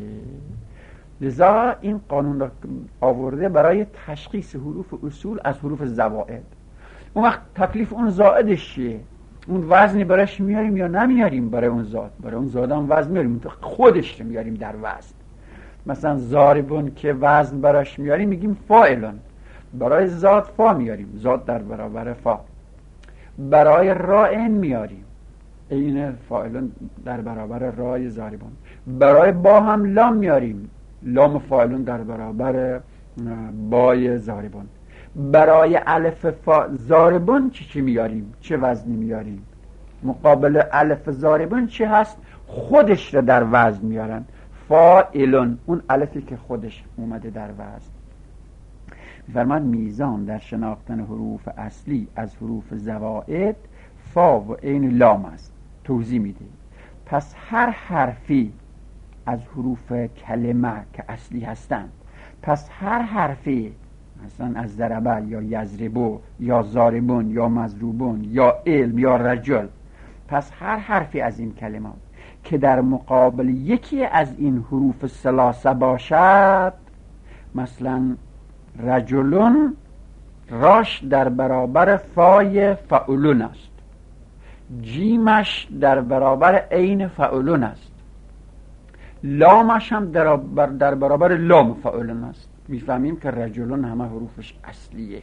لذا این قانون را آورده برای تشخیص حروف اصول از حروف زوائد. اون وقت تکلیف اون زائدش چیه؟ اون وزنی برایش میاریم یا نمیاریم؟ برای اون زاد، برای اون زاد هم وزن میاریم، خودش رو میاریم در وزن. مثلا زاربون که وزن براش میاریم میگیم فاعلن، برای زاد فا میاریم، زاد در برابر فا. برای را عین میاریم، عین فاعلن در برابر رای زاربون. برای با هم لام میاریم، لام فاعلن در برابر بای زاربون. برای الف فا زاربون چی میاریم؟ چه وزنی میاریم؟ مقابل الف زاربون چی هست؟ خودش رو در وزن میارن، فاعلن، اون الفی که خودش اومده در وزن. فرمان میزان در شناختن حروف اصلی از حروف زوائد فا و عین لام است. توضیح میده. پس هر حرفی از حروف کلمه که اصلی هستند، پس هر حرفی مثلا از ضربه یا یضربو یا ضاربون یا مضروبون یا علم یا رجل، پس هر حرفی از این کلمات که در مقابل یکی از این حروف ثلاثه باشد، مثلا رجلون راش در برابر فای فعلون است، جیمش در برابر عین فعلون است، لامش هم در برابر لام فعلون است. میفهمیم که رجلون همه حروفش اصلیه.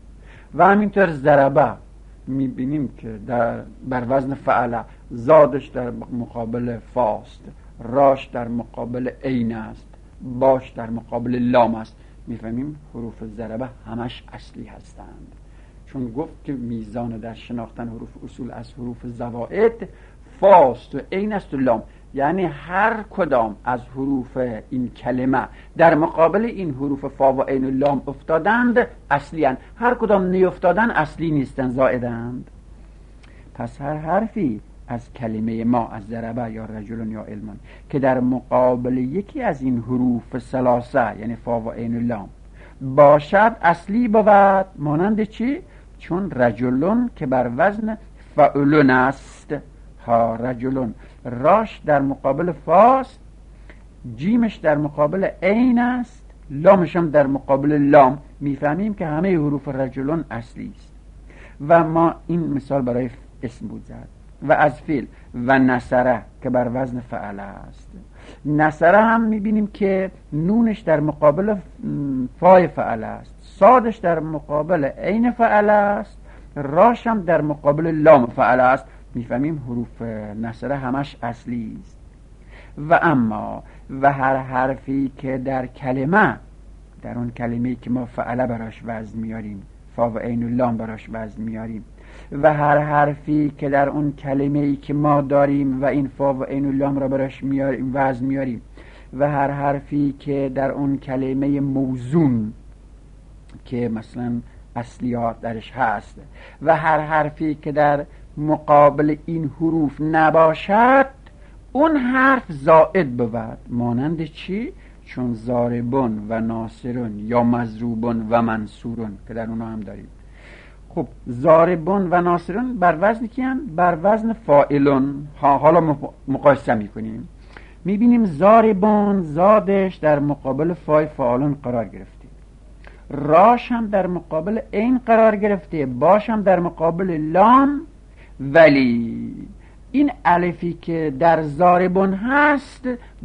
و همینطور ضربه میبینیم که بر وزن فعله، زادش در مقابل فاست، راش در مقابل عین است، باش در مقابل لام است. میفهمیم حروف ضربه همش اصلی هستند، چون گفت که میزان در شناختن حروف اصول از حروف زوائد فاست و عین است و لام، یعنی هر کدام از حروف این کلمه در مقابل این حروف فا و عین و لام افتادند اصلی هستند، هر کدام نیفتادن اصلی نیستند، زائدند. پس هر حرفی از کلمه ما، از ضربه یا رجلون یا علمان، که در مقابل یکی از این حروف ثلاثه یعنی فا و عین و لام باشد اصلی بود. مانند چی؟ چون رجلون که بر وزن فعلون است، ها رجلون راش در مقابل فاست، جیمش در مقابل عین است، لامش هم در مقابل لام. میفهمیم که همه حروف رجلون اصلی است. و ما این مثال برای اسم بود زد. و از فعل و نصره که بر وزن فعل است، نصره هم میبینیم که نونش در مقابل فای فعل است، صادش در مقابل عین فعل است، راش هم در مقابل لام فعل است. میفهمیم حروف نصره همش اصلی است. و اما و هر حرفی که در کلمه، در اون کلمه‌ای که ما فعله براش وزن میاریم، فا و عین و لام براش وزن میاریم، و هر حرفی که در اون کلمه‌ای که ما داریم و این فا و عین و لام را براش میاریم وزن میاریم، و هر حرفی که در اون کلمه موزون که مثلا اصلیات درش هست، و هر حرفی که در مقابل این حروف نباشد، اون حرف زائد بود. مانند چی؟ چون ضاربون و ناصرون یا مضروبون و منصورون که در اونها هم داریم. خب ضاربون و ناصرون بر وزن کی هم؟ بر وزن فاعلون. حالا مقایسه میکنیم، میبینیم ضاربون زادش در مقابل فای فاعلون قرار گرفته، راش هم در مقابل عین قرار گرفته، باش هم در مقابل لام، ولی این الفی که در ضاربون هست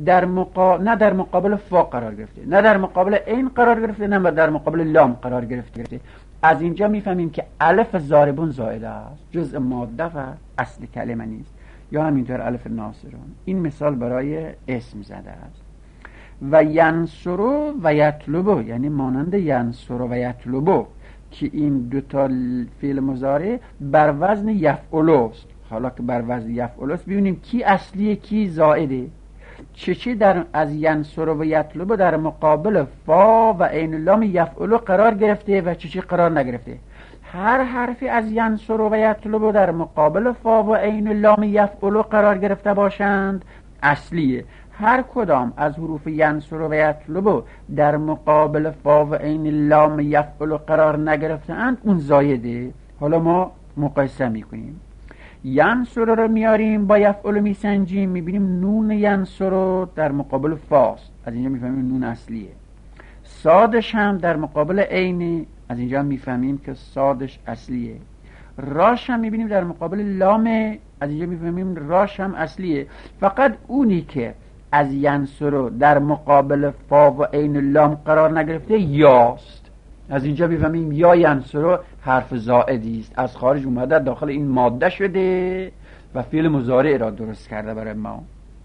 نه در مقابل فا قرار گرفته، نه در مقابل عین قرار گرفته، نه در مقابل لام قرار گرفته. از اینجا میفهمیم که الف ضاربون زائده است، جزء ماده و اصل کلمه نیست. یا همینطور الف ناصرون. این مثال برای اسم زده است. و ینصرو و یطلبو، یعنی مانند ینصرو و یطلبو که این دوتا فعل مضارع بر وزن یفعلو است. حالا که بر وزن یفعلو است ببینیم کی اصلیه کی زائده. چی در از ینصرو و یطلبو در مقابل فا و عین لام یفعلو قرار گرفته و چی قرار نگرفته. هر حرفی از ینصرو و یطلبو در مقابل فا و عین لام یفعلو قرار گرفته باشند اصلیه. هر کدام از حروف ینصرو و یطلبو در مقابل فا و عین لام یفعلو قرار نگرفتند اون زایده. حالا ما مقایسه میکنیم. ینصرو رو میاریم با یفعلو میسنجیم، میبینیم نون ینصرو در مقابل فاست، از اینجا میفهمیم نون اصلیه. صادش هم در مقابل عین، از اینجا میفهمیم که صادش اصلیه. راش هم میبینیم در مقابل لام، از اینجا میفهمیم راش هم اصلیه. فقط اونی که از ینصرو در مقابل فا و عین لام قرار نگرفته یاست. از اینجا میفهمیم یا ینصرو حرف زائدی است، از خارج اومده داخل این ماده شده و فعل مضارع را درست کرده برای ما.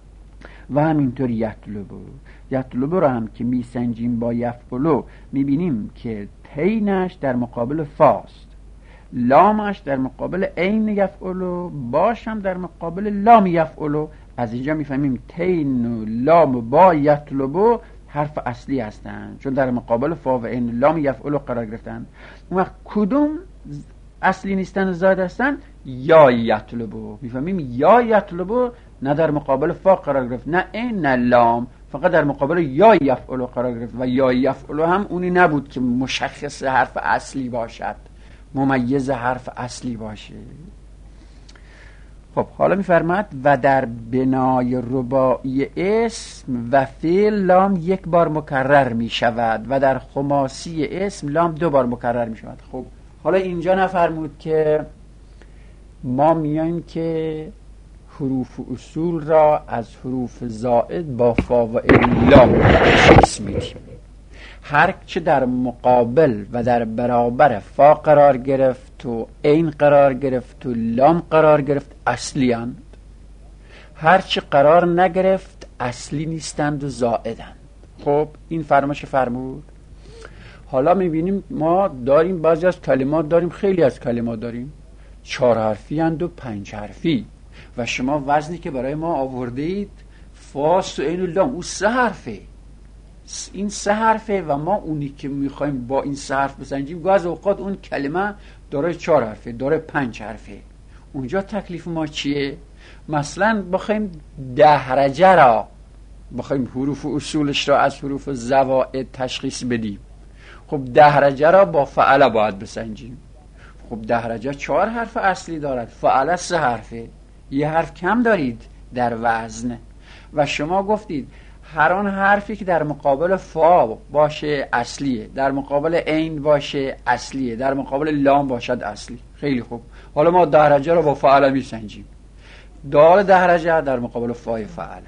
و همینطور یطلبو رو هم که میسنجیم با یفعلو میبینیم که تینش در مقابل فاست، لامش در مقابل عین یفعلو، باشم در مقابل لام یفعلو. از اینجا میفهمیم تین و لام با یطلبو حرف اصلی هستند چون در مقابل فا و عین لام یفعلو قرار گرفتن. اون وقت کدوم اصلی نیستن و زائد هستن؟ یا یطلبو. میفهمیم یا یطلبو نه در مقابل فا قرار گرفت، نه عین نه لام، فقط در مقابل یا یفعلو قرار گرفت. و یا یفعلو هم اونی نبود که مشخص حرف اصلی باشد، ممیز حرف اصلی باشه. خب حالا میفرماد و در بنای رباعی اسم و فعل لام یک بار مکرر می شود و در خماسی اسم لام 2 بار مکرر می شود. خب حالا اینجا نفرمود که ما میایم که حروف اصول را از حروف زائد با فا و عین لام تشخیص میدیم. هر چه در مقابل و در برابر فا قرار گرفت و عین قرار گرفت و لام قرار گرفت اصلی اند. هر چه قرار نگرفت اصلی نیستند و زائدند. خب این فرمایش فرمود. حالا میبینیم ما داریم بعضی از کلمات داریم، خیلی از کلمات داریم 4 حرفی اند و 5 حرفی و شما وزنی که برای ما آورده اید فاست و عین و لام او 3 حرفه. این 3 حرفه و ما اونی که میخوایم با این 3 حرف بسنجیم گاز اوقات اون کلمه داره 4 حرفه، داره 5 حرفه. اونجا تکلیف ما چیه؟ مثلا بخوایم دهرجه را، بخوایم حروف اصولش را از حروف زوائد تشخیص بدیم، خب دهرجه را با فعل باید بسنجیم. خب دهرجه 4 حرف اصلی دارد، فعل 3 حرفه، یه حرف کم دارید در وزن. و شما گفتید هر آن حرفی که در مقابل فا باشه اصلیه، در مقابل عین باشه اصلیه، در مقابل لام باشد اصلی. خیلی خوب. حالا ما دهرجه رو با فعل میسنجیم. دال دهرجه در مقابل فای فعل،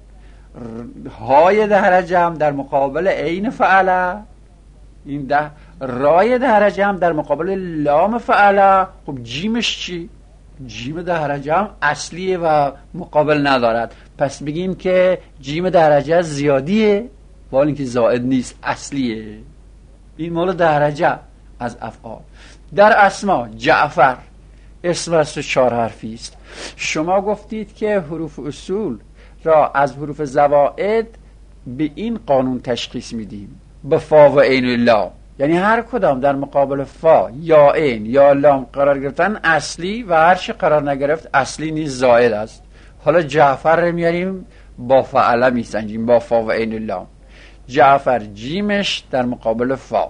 های دهرجه هم در مقابل عین فعل، این رای دهرجه هم در مقابل لام فعل. خب جیمش چی؟ جیم دهرجه هم اصلیه و مقابل ندارد، پس بگیم که جیم دهرجه زیادیه با اینکه زائد نیست، اصلیه. این مال دهرجه از افعال. در اسما جعفر اسم است و 4 حرفی است. شما گفتید که حروف اصول را از حروف زوائد به این قانون تشخیص میدیم، به فا و عین و لام، یعنی هر کدام در مقابل فا یا عین یا لام قرار گرفتن اصلی و هر چی قرار نگرفت اصلی نیز زائد است. حالا جعفر رو میاریم با فعل میسنجیم، با فا و عین و لام. جعفر جیمش در مقابل فا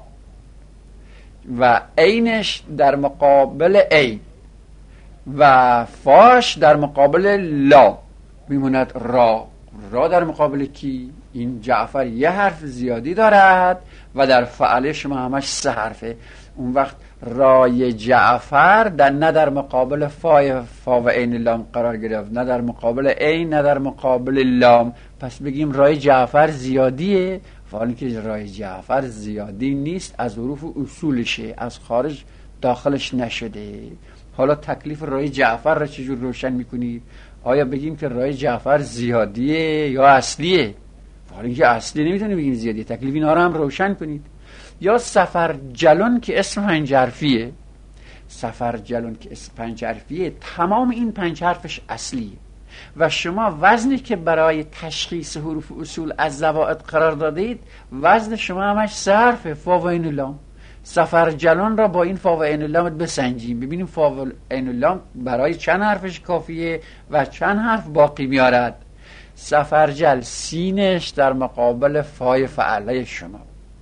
و عینش در مقابل عین و فاش در مقابل لا میموند را. را در مقابل کی؟ این جعفر 1 حرف زیادی دارد و در فعل شما همش 3 حرفه. اون وقت رای جعفر نه در مقابل فا و عین لام قرار گرفت، نه در مقابل عین، نه در مقابل لام. پس بگیم رای جعفر زیادیه، حالا که رای جعفر زیادی نیست، از حروف اصولشه، از خارج داخلش نشده. حالا تکلیف رای جعفر را چجور روشن میکنید؟ آیا بگیم که رای جعفر زیادیه یا اصلیه؟ حالا که اصلی نمیتونیم بگیم زیادیه، تکلیف اینا رو هم روشن کنید. یا سفرجلون که اسم 5 حرفیه، سفرجلون که اسم 5 حرفیه، تمام این 5 حرفش اصلیه و شما وزنی که برای تشخیص حروف اصول از زوائد قرار دادید وزن شما همش 3 حرفه، فا و عین لام. سفرجلون را با این فا و عین لام بسنجیم، ببینیم فا و عین لام برای چند حرفش کافیه و چند حرف باقی میارد. سفرجل سینش در مقابل فای فعله شما،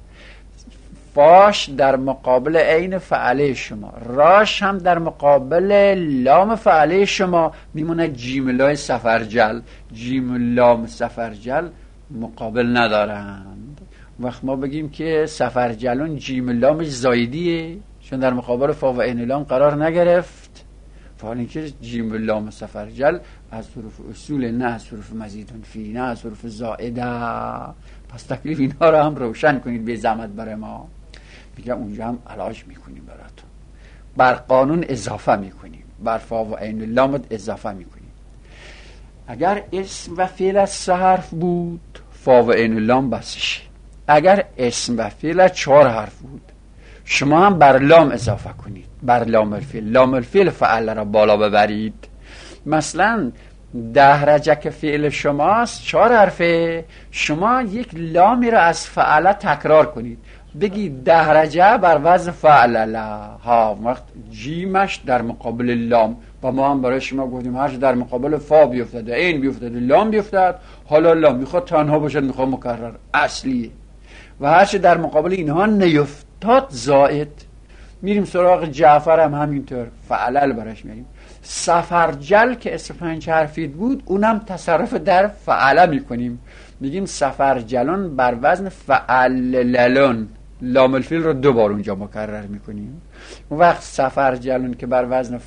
فاش در مقابل عین فعله شما، راش هم در مقابل لام فعله شما، میمونه جیم لام سفرجل. جیم لام سفرجل مقابل ندارند. وقت ما بگیم که سفرجلون جیم لامش زایدیه چون در مقابل فا و عین لام قرار نگرفت، فعلا که جیم لام سفرجل از حروف اصول، نه از حروف مزیدون فی، نه از حروف زائده. پس تکلیف اینها رو هم روشن کنید به زحمت برای ما. میگم اونجا هم علاج میکنیم براتون، بر قانون اضافه میکنیم، بر فا و عین لام اضافه میکنیم. اگر اسم و فعل از 3 حرف بود فا و عین لام بسشه، اگر اسم و فعل از 4 حرف بود شما هم بر لام اضافه کنید، بر لام الفعل، لام الفعل فعل را بالا ببرید. مثلا دهرجه که فعل شماست 4 حرفه، شما یک لامی را از فعل تکرار کنید، بگی دهرجه بر وزن فعل ها، وقت جیمش در مقابل لام، و ما هم برای شما گفتیم هرچه در مقابل فا بیفتد، عین بیفتد، لام بیفتد، حالا لام میخواد تنها باشد، میخواد مکرر، اصلیه. و هرچه در مقابل اینها نیفتاد زائد. میریم سراغ جعفر هم همینطور فعلل براش میاریم. سفرجل که اسم 5 حرفی بود اونم تصرف در فعله میکنیم، میگیم سفرجلون بر وزن فعللون، لام الفیل رو 2 بار اونجا مکرر میکنیم. اون وقت سفرجلون که بر وزن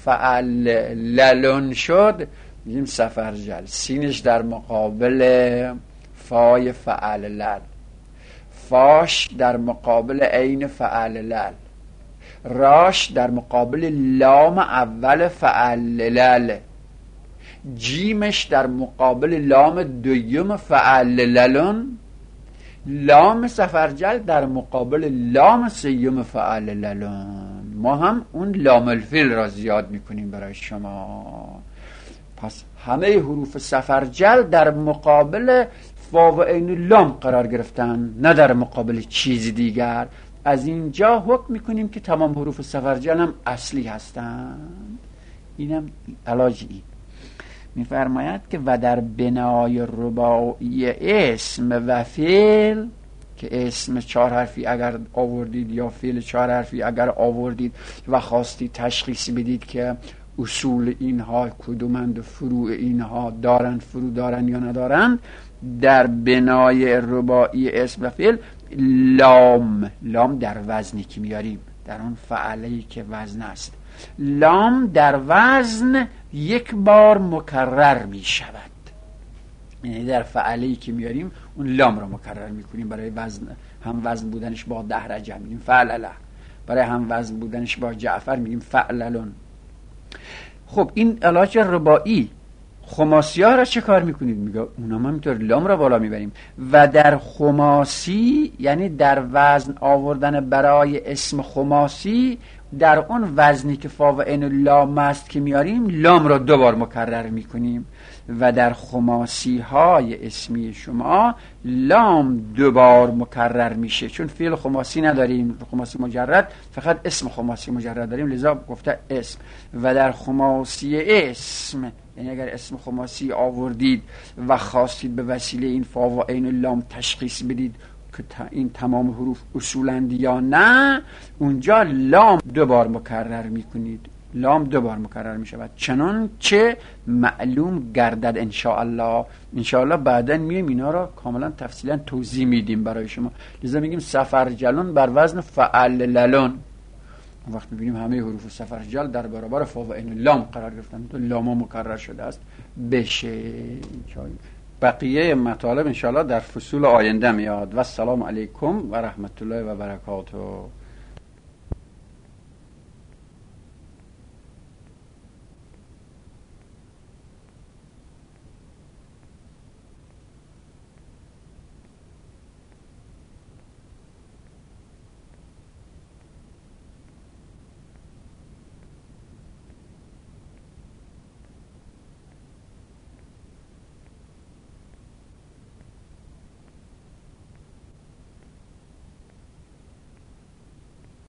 فعللون شد میگیم سفرجل، سینش در مقابل فای فعللل، فاش در مقابل عین فعللل، راش در مقابل لام اول فعللل، جیمش در مقابل لام دوم فعلللون، لام سفرجل در مقابل لام سیوم فعلللون. ما هم اون لام الفیل را زیاد میکنیم برای شما. پس همه حروف سفرجل در مقابل فا و عین لام قرار گرفتن، نه در مقابل چیز دیگر. از اینجا حکم میکنیم که تمام حروف سفرجل هم اصلی هستند. اینم علاج این میفرماید که و در بنای رباعی اسم و فعل، که اسم 4 حرفی اگر آوردید یا فعل 4 حرفی اگر آوردید و خواستید تشخیص بدید که اصول اینها کدومند و فروع اینها دارند، فرو دارند یا ندارند، در بنای رباعی اسم و فعل لام در وزنی که میاریم، در اون فعلی که وزن است، لام در وزن 1 بار مکرر می شود. یعنی در فعلی که میاریم اون لام رو مکرر میکنیم. برای وزن هم وزن بودنش با دهرجه میگیم فعلله، برای هم وزن بودنش با جعفر میگیم فعللون. خب این علاج رباعی. خماسی ها را چه کار میکنید؟ میگه اونا ما همینطور لام را بالا میبریم. و در خماسی یعنی در وزن آوردن برای اسم خماسی، در اون وزنی که فا و عین لام است که میاریم لام را 2 بار مکرر میکنیم. و در خماسی های اسمی شما لام 2 بار مکرر میشه، چون فعل خماسی نداریم، خماسی مجرد، فقط اسم خماسی مجرد داریم، لذا گفته اسم. و در خماسی اسم، یعنی اگر اسم خماسی آوردید و خواستید به وسیله این فا و عین لام تشخیص بدید که این تمام حروف اصولند یا نه، اونجا لام 2 بار مکرر میکنید، لام 2 بار مکرر می شود، چنان چه معلوم گردد انشاءالله بعداً میایم اینا را کاملا تفصیلا توضیح میدیم برای شما. لذا میگیم سفرجلون بر وزن فعللون. وقت ببینیم همه حروف صفرجل در برابر فا و عین لام قرار گرفتن، تو لام مکرر شده است بشه. بقیه مطالب انشاءالله در فصول آینده میاد. و السلام علیکم و رحمت الله و برکاته.